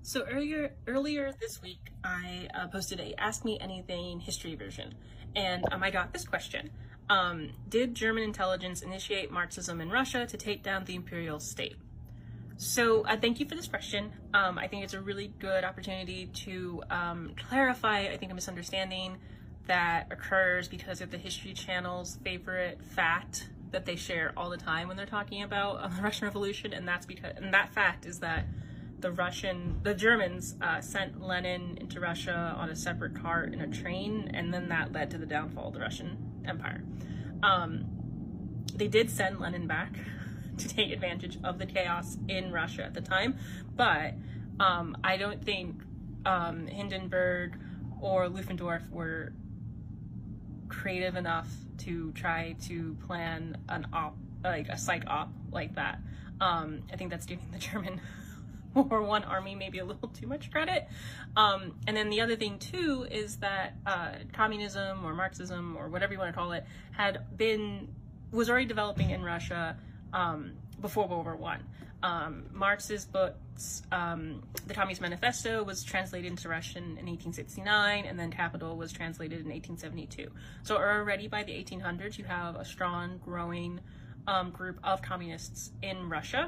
So earlier this week, I posted a Ask Me Anything history version, and I got this question. Did German intelligence initiate Marxism in Russia to take down the imperial state? So thank you for this question. I think it's a really good opportunity to clarify, I think, a misunderstanding that occurs because of the History Channel's favorite fact that they share all the time when they're talking about the Russian Revolution, and that fact is that the Germans sent Lenin into Russia on a separate cart in a train, and then that led to the downfall of the Russian Empire. They did send Lenin back to take advantage of the chaos in Russia at the time, but I don't think Hindenburg or Ludendorff were creative enough to try to plan a psych op like that. I think that's giving the German World War I army maybe a little too much credit. And then the other thing too is that communism or Marxism or whatever you want to call it was already developing in Russia before World War I. Marx's books, the Communist Manifesto was translated into Russian in 1869, and then Capital was translated in 1872. So already by the 1800s, you have a strong, growing group of communists in Russia,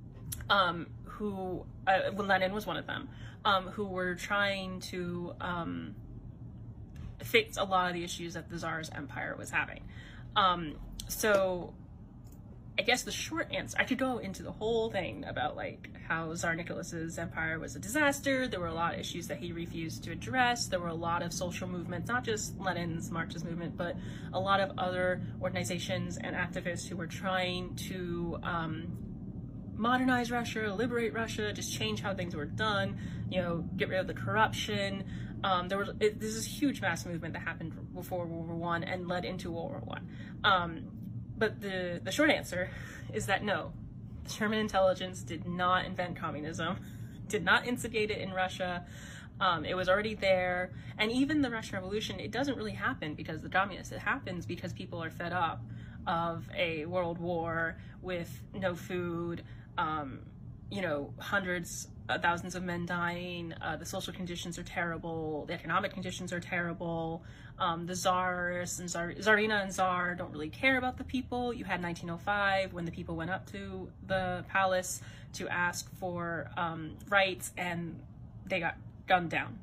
Lenin was one of them, who were trying to fix a lot of the issues that the Tsar's empire was having. So I guess the short answer, I could go into the whole thing about like how Tsar Nicholas's empire was a disaster. There were a lot of issues that he refused to address. There were a lot of social movements, not just Lenin's Marxist movement, but a lot of other organizations and activists who were trying to modernize Russia, liberate Russia, just change how things were done, get rid of the corruption. This is a huge mass movement that happened before World War I and led into World War I. But the short answer is that no, the German intelligence did not invent communism, did not instigate it in Russia. It was already there. And even the Russian Revolution, it doesn't really happen because of the communists. It happens because people are fed up of a world war with no food, hundreds, thousands of men dying, the social conditions are terrible, the economic conditions are terrible, the Tsars and Tsarina and Tsar don't really care about the people. You had 1905 when the people went up to the palace to ask for rights and they got gunned down.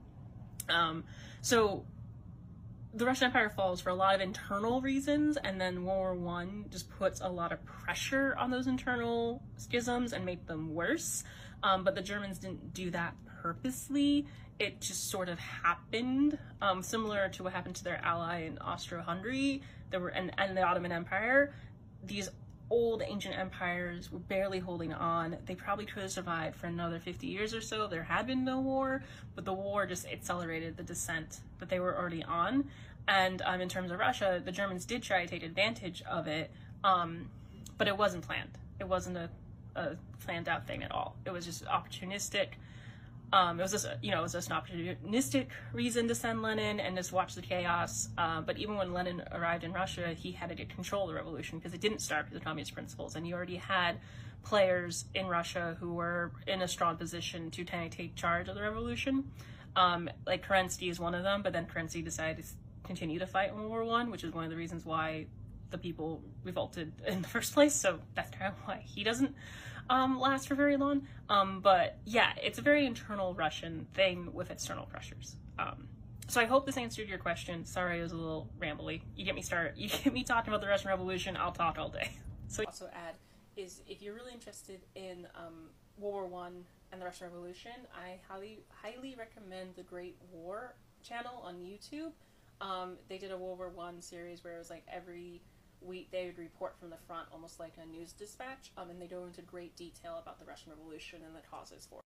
So the Russian Empire falls for a lot of internal reasons, and then World War I just puts a lot of pressure on those internal schisms and make them worse. But the Germans didn't do that purposely. It just sort of happened, similar to what happened to their ally in Austro-Hungary and the Ottoman Empire. These old ancient empires were barely holding on. They probably could have survived for another 50 years or so. There had been no war, but the war just accelerated the descent that they were already on. And in terms of Russia, the Germans did try to take advantage of it, but it wasn't planned. It wasn't a planned out thing at all. It was just opportunistic. It was just an opportunistic reason to send Lenin and just watch the chaos. But even when Lenin arrived in Russia, he had to get control of the revolution because it didn't start with the communist principles. And you already had players in Russia who were in a strong position to kind of take charge of the revolution. Like Kerensky is one of them, but then Kerensky decided to continue to fight in World War I, which is one of the reasons why the people revolted in the first place. So that's kind of why he doesn't last for very long. But yeah, it's a very internal Russian thing with external pressures. So I hope this answered your question. Sorry, it was a little rambly. You get me talking about the Russian Revolution, I'll talk all day. So also add is if you're really interested in World War I and the Russian Revolution, I highly recommend the Great War channel on YouTube. They did a World War I series where it was like every week they would report from the front, almost like a news dispatch, and they go into great detail about the Russian Revolution and the causes for it.